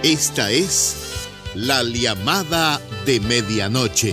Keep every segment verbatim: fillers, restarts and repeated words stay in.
Esta es La Llamada de Medianoche.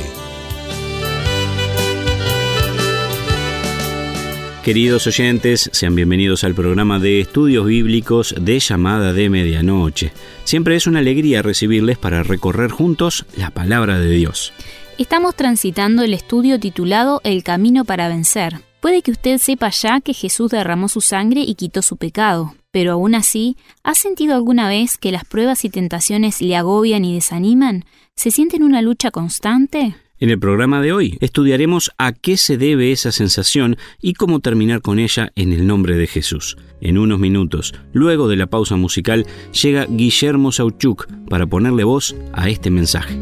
Queridos oyentes, sean bienvenidos al programa de estudios bíblicos de Llamada de Medianoche. Siempre es una alegría recibirles para recorrer juntos la palabra de Dios. Estamos transitando el estudio titulado El Camino para Vencer. Puede que usted sepa ya que Jesús derramó su sangre y quitó su pecado, pero aún así, ¿ha sentido alguna vez que las pruebas y tentaciones le agobian y desaniman? ¿Se siente en una lucha constante? En el programa de hoy estudiaremos a qué se debe esa sensación y cómo terminar con ella en el nombre de Jesús. En unos minutos, luego de la pausa musical, llega Guillermo Sauchuk para ponerle voz a este mensaje.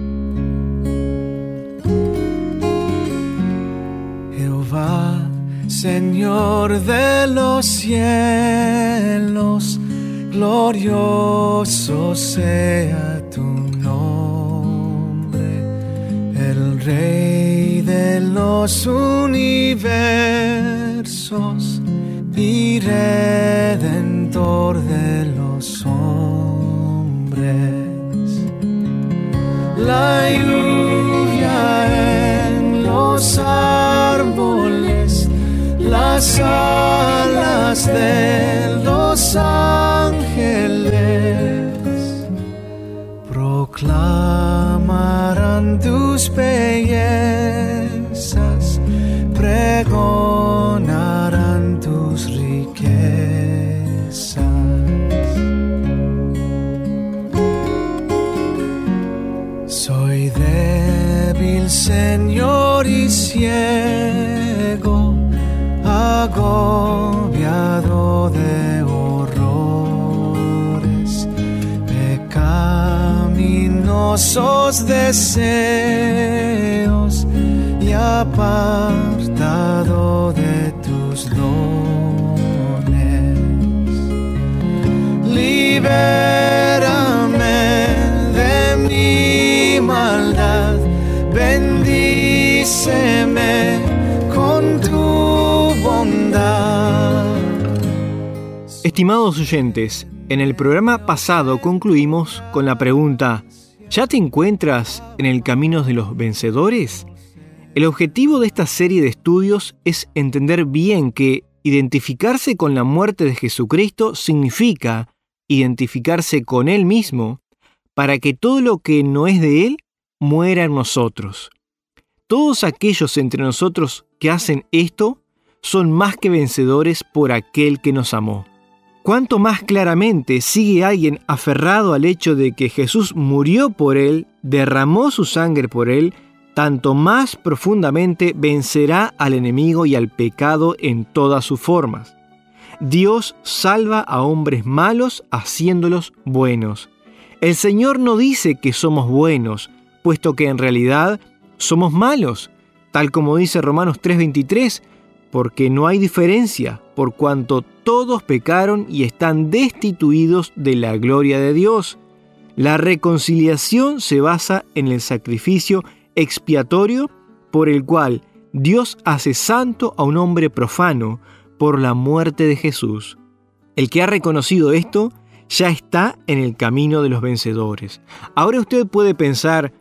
Jehová, Señor de los cielos, glorioso sea tu nombre. El Rey de los universos y Redentor de los hombres. La lluvia en los árboles, las alas de los ángeles proclamarán tus bellezas, pregonarán tus riquezas. Soy débil, Señor, y ciego, agobiado de horrores, pecaminosos deseos y apartado de tus dones. Libérame de mi maldad, bendíceme con tu bondad. Estimados oyentes, en el programa pasado concluimos con la pregunta: ¿ya te encuentras en el camino de los vencedores? El objetivo de esta serie de estudios es entender bien que identificarse con la muerte de Jesucristo significa identificarse con Él mismo para que todo lo que no es de Él muera en nosotros. Todos aquellos entre nosotros que hacen esto son más que vencedores por aquel que nos amó. Cuanto más claramente sigue alguien aferrado al hecho de que Jesús murió por él, derramó su sangre por él, tanto más profundamente vencerá al enemigo y al pecado en todas sus formas. Dios salva a hombres malos haciéndolos buenos. El Señor no dice que somos buenos, puesto que en realidad somos malos, tal como dice Romanos tres veintitrés, porque no hay diferencia, por cuanto todos pecaron y están destituidos de la gloria de Dios. La reconciliación se basa en el sacrificio expiatorio por el cual Dios hace santo a un hombre profano por la muerte de Jesús. El que ha reconocido esto ya está en el camino de los vencedores. Ahora usted puede pensar,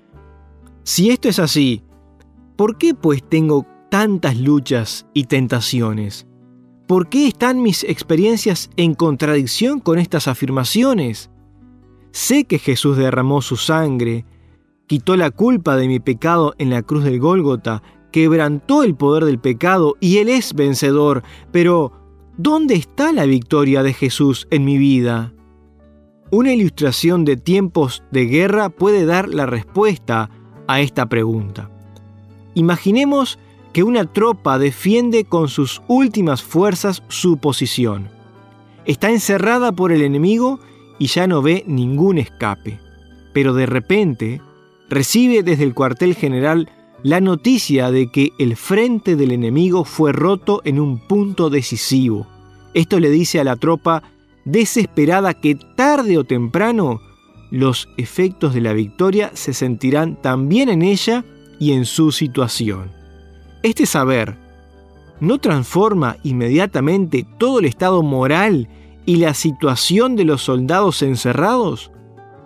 si esto es así, ¿por qué pues tengo tantas luchas y tentaciones? ¿Por qué están mis experiencias en contradicción con estas afirmaciones? Sé que Jesús derramó su sangre, quitó la culpa de mi pecado en la cruz del Gólgota, quebrantó el poder del pecado y Él es vencedor, pero ¿dónde está la victoria de Jesús en mi vida? Una ilustración de tiempos de guerra puede dar la respuesta a esta pregunta. Imaginemos que una tropa defiende con sus últimas fuerzas su posición. Está encerrada por el enemigo y ya no ve ningún escape. Pero de repente recibe desde el cuartel general la noticia de que el frente del enemigo fue roto en un punto decisivo. Esto le dice a la tropa desesperada que tarde o temprano los efectos de la victoria se sentirán también en ella y en su situación. Este saber no transforma inmediatamente todo el estado moral y la situación de los soldados encerrados.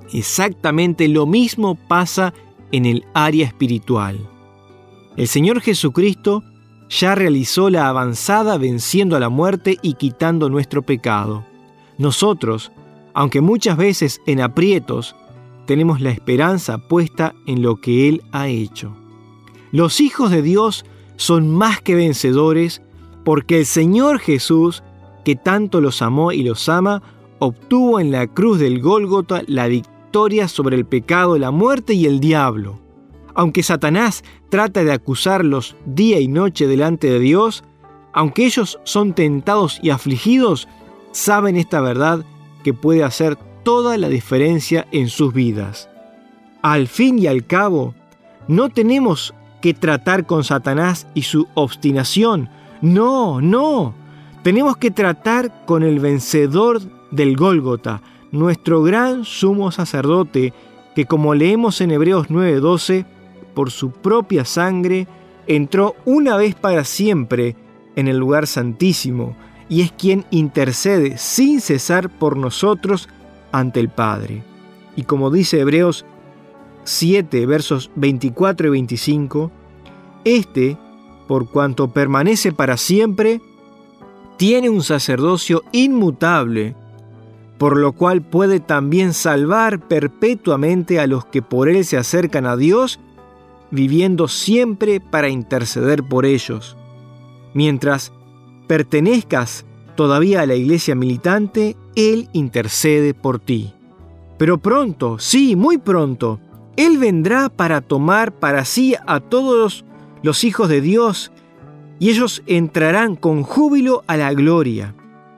Exactamente lo mismo pasa en el área espiritual. El Señor Jesucristo ya realizó la avanzada venciendo a la muerte y quitando nuestro pecado. Nosotros, aunque muchas veces en aprietos, tenemos la esperanza puesta en lo que Él ha hecho. Los hijos de Dios son más que vencedores porque el Señor Jesús, que tanto los amó y los ama, obtuvo en la cruz del Gólgota la victoria sobre el pecado, la muerte y el diablo. Aunque Satanás trata de acusarlos día y noche delante de Dios, aunque ellos son tentados y afligidos, saben esta verdad que puede hacer toda la diferencia en sus vidas. Al fin y al cabo, no tenemos que tratar con Satanás y su obstinación. No, no. Tenemos que tratar con el vencedor del Gólgota, nuestro gran sumo sacerdote, que como leemos en Hebreos nueve doce, por su propia sangre entró una vez para siempre en el lugar santísimo y es quien intercede sin cesar por nosotros ante el Padre. Y como dice Hebreos siete, versos veinticuatro y veinticinco, este, por cuanto permanece para siempre, tiene un sacerdocio inmutable, por lo cual puede también salvar perpetuamente a los que por él se acercan a Dios, viviendo siempre para interceder por ellos. Mientras pertenezcas todavía a la iglesia militante, Él intercede por ti. Pero pronto, sí, muy pronto, Él vendrá para tomar para sí a todos los hijos de Dios y ellos entrarán con júbilo a la gloria.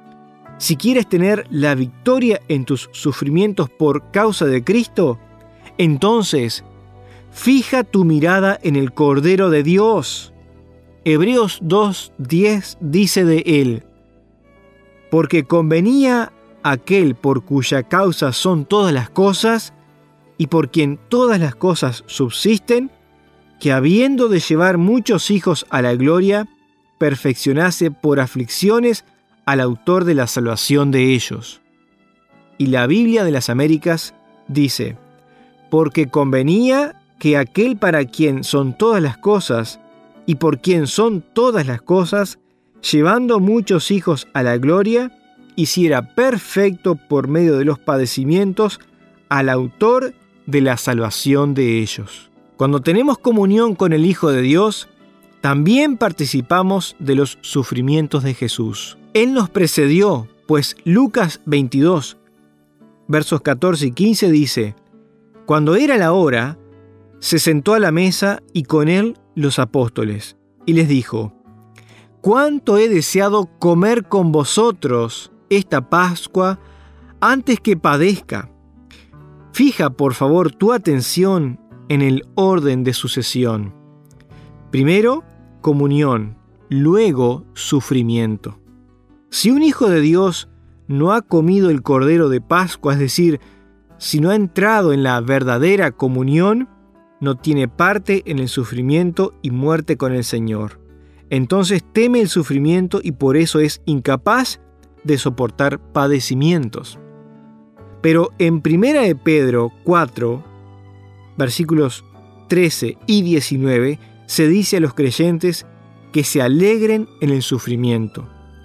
Si quieres tener la victoria en tus sufrimientos por causa de Cristo, entonces fija tu mirada en el Cordero de Dios. Hebreos dos diez dice de él: porque convenía aquel por cuya causa son todas las cosas, y por quien todas las cosas subsisten, que habiendo de llevar muchos hijos a la gloria, perfeccionase por aflicciones al autor de la salvación de ellos. Y la Biblia de las Américas dice: porque convenía que aquel para quien son todas las cosas, y por quien son todas las cosas, llevando muchos hijos a la gloria, hiciera perfecto por medio de los padecimientos al autor de la salvación de ellos. Cuando tenemos comunión con el Hijo de Dios, también participamos de los sufrimientos de Jesús. Él nos precedió, pues Lucas veintidós, versos catorce y quince dice: cuando era la hora, se sentó a la mesa y con él los apóstoles, y les dijo: cuánto he deseado comer con vosotros esta Pascua antes que padezca. Fija, por favor, tu atención en el orden de sucesión. Primero, comunión, luego sufrimiento. Si un hijo de Dios no ha comido el Cordero de Pascua, es decir, si no ha entrado en la verdadera comunión, no tiene parte en el sufrimiento y muerte con el Señor. Entonces teme el sufrimiento y por eso es incapaz de soportar padecimientos. Pero en primera de Pedro cuatro, versículos trece y diecinueve, se dice a los creyentes que se alegren en el sufrimiento.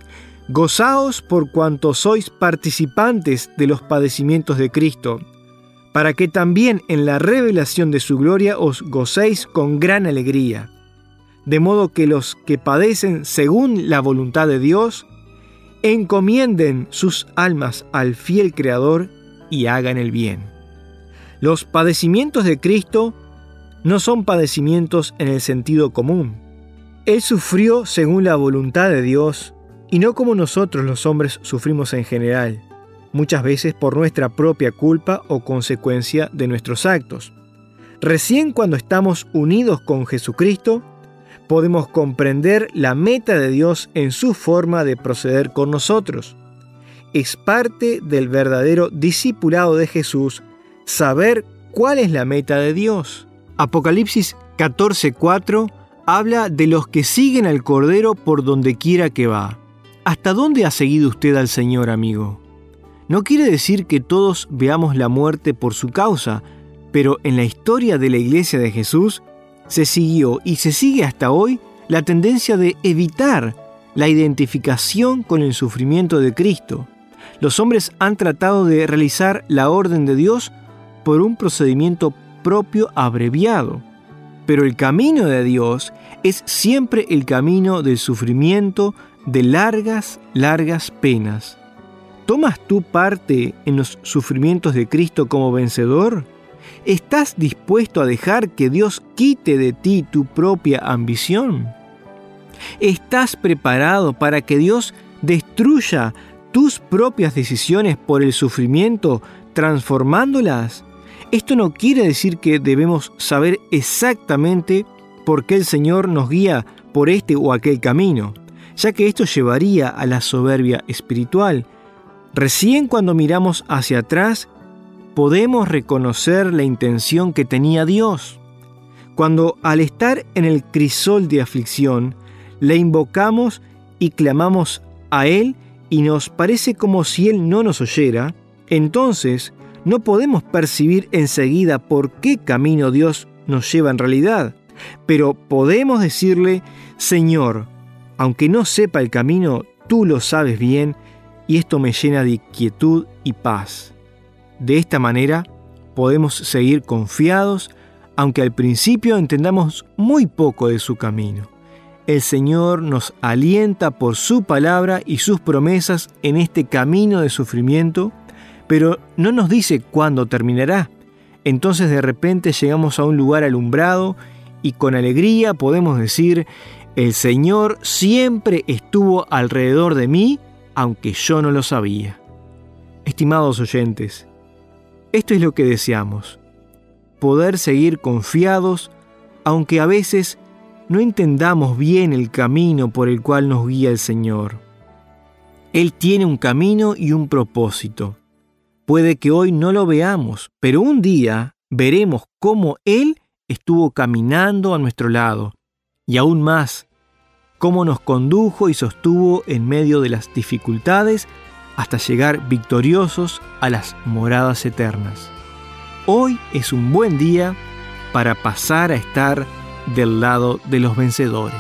Gozaos por cuanto sois participantes de los padecimientos de Cristo, para que también en la revelación de su gloria os gocéis con gran alegría. De modo que los que padecen según la voluntad de Dios, encomienden sus almas al fiel Creador y hagan el bien. Los padecimientos de Cristo no son padecimientos en el sentido común. Él sufrió según la voluntad de Dios y no como nosotros los hombres sufrimos en general, muchas veces por nuestra propia culpa o consecuencia de nuestros actos. Recién cuando estamos unidos con Jesucristo, podemos comprender la meta de Dios en su forma de proceder con nosotros. Es parte del verdadero discipulado de Jesús saber cuál es la meta de Dios. Apocalipsis catorce cuatro habla de los que siguen al Cordero por donde quiera que va. ¿Hasta dónde ha seguido usted al Señor, amigo? No quiere decir que todos veamos la muerte por su causa, pero en la historia de la Iglesia de Jesús se siguió y se sigue hasta hoy la tendencia de evitar la identificación con el sufrimiento de Cristo. Los hombres han tratado de realizar la orden de Dios por un procedimiento propio abreviado, pero el camino de Dios es siempre el camino del sufrimiento, de largas, largas penas. ¿Tomas tú parte en los sufrimientos de Cristo como vencedor? ¿Estás dispuesto a dejar que Dios quite de ti tu propia ambición? ¿Estás preparado para que Dios destruya tus propias decisiones por el sufrimiento, transformándolas? Esto no quiere decir que debemos saber exactamente por qué el Señor nos guía por este o aquel camino, ya que esto llevaría a la soberbia espiritual. Recién cuando miramos hacia atrás, podemos reconocer la intención que tenía Dios. Cuando al estar en el crisol de aflicción, le invocamos y clamamos a Él y nos parece como si Él no nos oyera, entonces no podemos percibir enseguida por qué camino Dios nos lleva en realidad. Pero podemos decirle: Señor, aunque no sepa el camino, tú lo sabes bien, y esto me llena de quietud y paz. De esta manera podemos seguir confiados, aunque al principio entendamos muy poco de su camino. El Señor nos alienta por su palabra y sus promesas en este camino de sufrimiento, pero no nos dice cuándo terminará. Entonces de repente llegamos a un lugar alumbrado y con alegría podemos decir: el Señor siempre estuvo alrededor de mí, aunque yo no lo sabía. Estimados oyentes, esto es lo que deseamos: poder seguir confiados, aunque a veces no entendamos bien el camino por el cual nos guía el Señor. Él tiene un camino y un propósito. Puede que hoy no lo veamos, pero un día veremos cómo Él estuvo caminando a nuestro lado, y aún más, cómo nos condujo y sostuvo en medio de las dificultades hasta llegar victoriosos a las moradas eternas. Hoy es un buen día para pasar a estar del lado de los vencedores.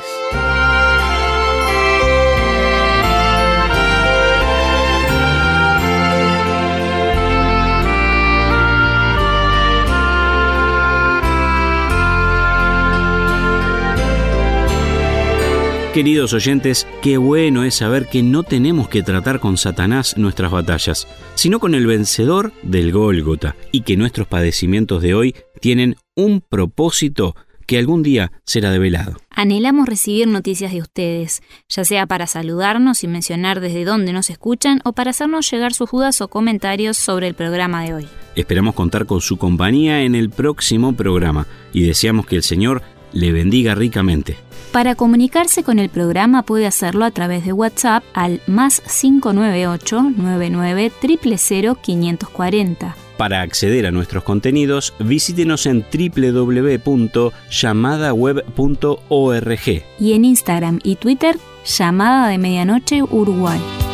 Queridos oyentes, qué bueno es saber que no tenemos que tratar con Satanás nuestras batallas, sino con el vencedor del Gólgota, y que nuestros padecimientos de hoy tienen un propósito que algún día será develado. Anhelamos recibir noticias de ustedes, ya sea para saludarnos y mencionar desde dónde nos escuchan o para hacernos llegar sus dudas o comentarios sobre el programa de hoy. Esperamos contar con su compañía en el próximo programa y deseamos que el Señor le bendiga ricamente. Para comunicarse con el programa puede hacerlo a través de WhatsApp al más cinco nueve ocho, nueve nueve cero cero cero, cinco cuatro cero. Para acceder a nuestros contenidos, visítenos en doble u doble u doble u punto llamada web punto org. Y en Instagram y Twitter, Llamada de Medianoche Uruguay.